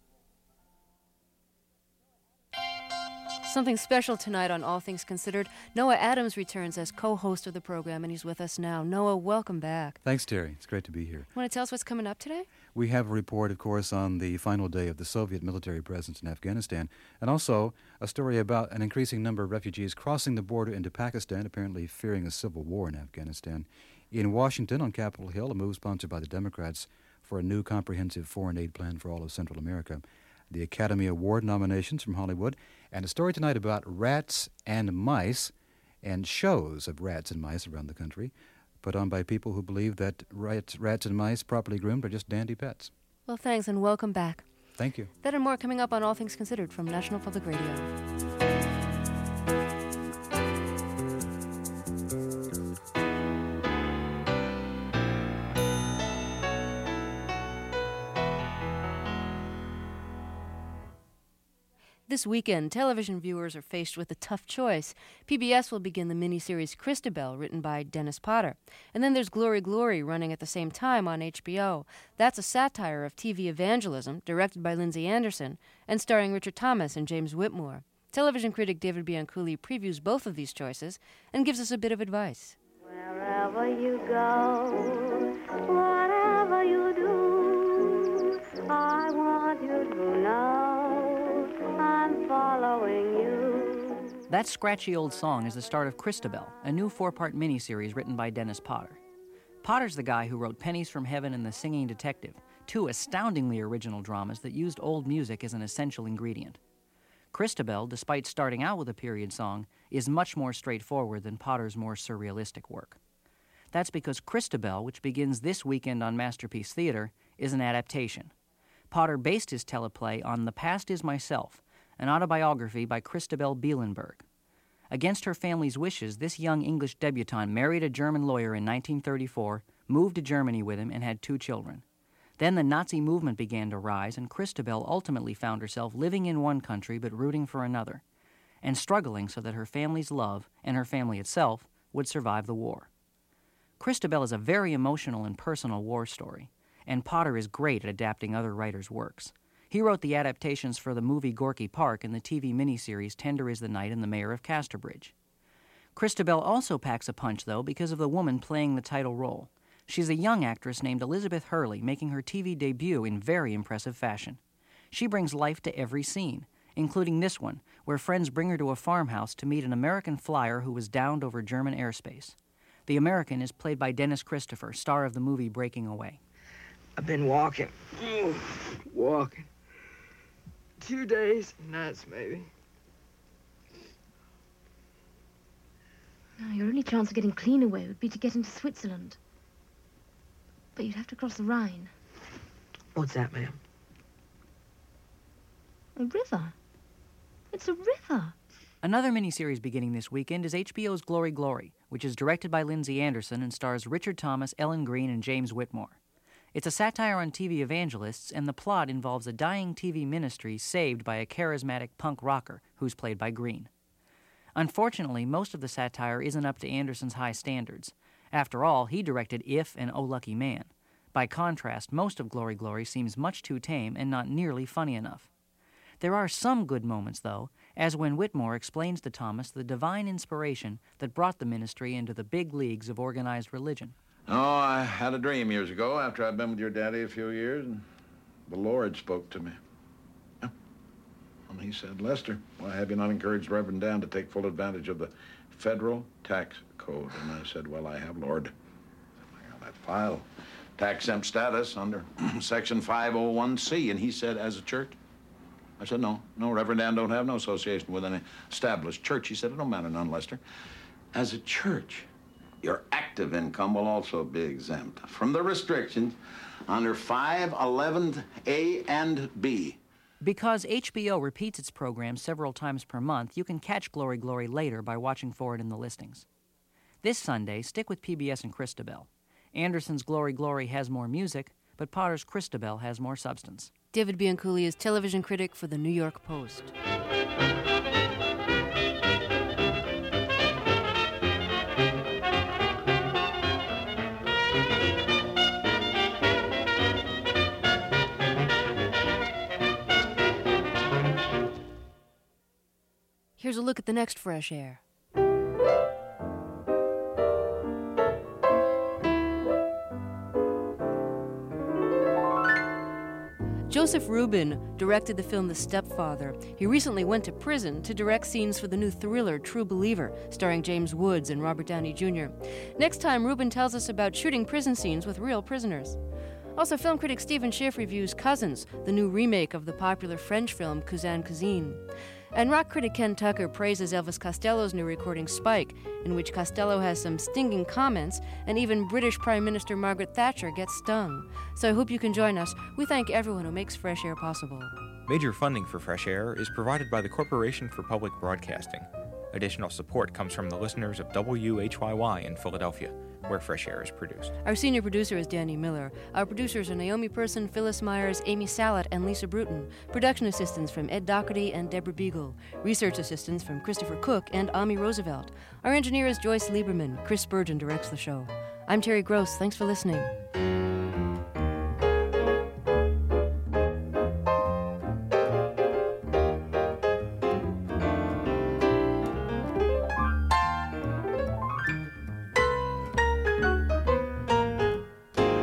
Something special tonight on All Things Considered. Noah Adams returns as co-host of the program, and he's with us now. Noah, welcome back. Thanks, Terry. It's great to be here. Want to tell us what's coming up today? We have a report, of course, on the final day of the Soviet military presence in Afghanistan, and also a story about an increasing number of refugees crossing the border into Pakistan, apparently fearing a civil war in Afghanistan. In Washington, on Capitol Hill, a move sponsored by the Democrats for a new comprehensive foreign aid plan for all of Central America. The Academy Award nominations from Hollywood, and a story tonight about rats and mice and shows of rats and mice around the country put on by people who believe that rats and mice properly groomed are just dandy pets. Well, thanks, and welcome back. Thank you. That and more coming up on All Things Considered from National Public Radio. This weekend, television viewers are faced with a tough choice. PBS will begin the miniseries Christabel, written by Dennis Potter. And then there's Glory, Glory, running at the same time on HBO. That's a satire of TV evangelism, directed by Lindsay Anderson, and starring Richard Thomas and James Whitmore. Television critic David Bianculli previews both of these choices and gives us a bit of advice. Wherever you go, whatever you do, I want you to know I'm following you. That scratchy old song is the start of Christabel, a new 4-part miniseries written by Dennis Potter. Potter's the guy who wrote Pennies from Heaven and The Singing Detective, 2 astoundingly original dramas that used old music as an essential ingredient. Christabel, despite starting out with a period song, is much more straightforward than Potter's more surrealistic work. That's because Christabel, which begins this weekend on Masterpiece Theater, is an adaptation. Potter based his teleplay on The Past Is Myself, an autobiography by Christabel Bielenberg. Against her family's wishes, this young English debutante married a German lawyer in 1934, moved to Germany with him, and had 2 children. Then the Nazi movement began to rise, and Christabel ultimately found herself living in one country but rooting for another, and struggling so that her family's love, and her family itself, would survive the war. Christabel is a very emotional and personal war story, and Potter is great at adapting other writers' works. He wrote the adaptations for the movie Gorky Park and the TV miniseries Tender is the Night and the Mayor of Casterbridge. Christabel also packs a punch, though, because of the woman playing the title role. She's a young actress named Elizabeth Hurley, making her TV debut in very impressive fashion. She brings life to every scene, including this one, where friends bring her to a farmhouse to meet an American flyer who was downed over German airspace. The American is played by Dennis Christopher, star of the movie Breaking Away. I've been walking. Walking. 2 days and nights, maybe. No, your only chance of getting clean away would be to get into Switzerland. But you'd have to cross the Rhine. What's that, ma'am? A river. It's a river. Another miniseries beginning this weekend is HBO's Glory Glory, which is directed by Lindsay Anderson and stars Richard Thomas, Ellen Greene, and James Whitmore. It's a satire on TV evangelists, and the plot involves a dying TV ministry saved by a charismatic punk rocker who's played by Greene. Unfortunately, most of the satire isn't up to Anderson's high standards. After all, he directed If and Oh Lucky Man. By contrast, most of Glory Glory seems much too tame and not nearly funny enough. There are some good moments, though, as when Whitmore explains to Thomas the divine inspiration that brought the ministry into the big leagues of organized religion. Oh, I had a dream years ago after I'd been with your daddy a few years, and the Lord spoke to me. And he said, Lester, why have you not encouraged Reverend Dan to take full advantage of the federal tax code? And I said, well, I have, Lord. I got that file, tax-exempt status under Section 501C. And he said, as a church? I said, no, Reverend Dan don't have no association with an established church. He said, it don't matter none, Lester. As a church, your active income will also be exempt from the restrictions under 511A and B. Because HBO repeats its program several times per month, you can catch Glory Glory later by watching for it in the listings. This Sunday, stick with PBS and Christabel. Anderson's Glory Glory has more music, but Potter's Christabel has more substance. David Bianculi is television critic for the New York Post. Here's a look at the next Fresh Air. Joseph Rubin directed the film The Stepfather. He recently went to prison to direct scenes for the new thriller True Believer, starring James Woods and Robert Downey Jr. Next time, Rubin tells us about shooting prison scenes with real prisoners. Also, film critic Stephen Schiff reviews Cousins, the new remake of the popular French film Cousin Cousine. And rock critic Ken Tucker praises Elvis Costello's new recording Spike, in which Costello has some stinging comments, and even British Prime Minister Margaret Thatcher gets stung. So I hope you can join us. We thank everyone who makes Fresh Air possible. Major funding for Fresh Air is provided by the Corporation for Public Broadcasting. Additional support comes from the listeners of WHYY in Philadelphia, where Fresh Air is produced. Our senior producer is Danny Miller. Our producers are Naomi Person, Phyllis Myers, Amy Salat, and Lisa Bruton. Production assistants from Ed Doherty and Deborah Beagle. Research assistants from Christopher Cook and Ami Roosevelt. Our engineer is Joyce Lieberman. Chris Spurgeon directs the show. I'm Terry Gross. Thanks for listening.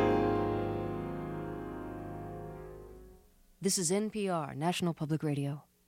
This is NPR, National Public Radio.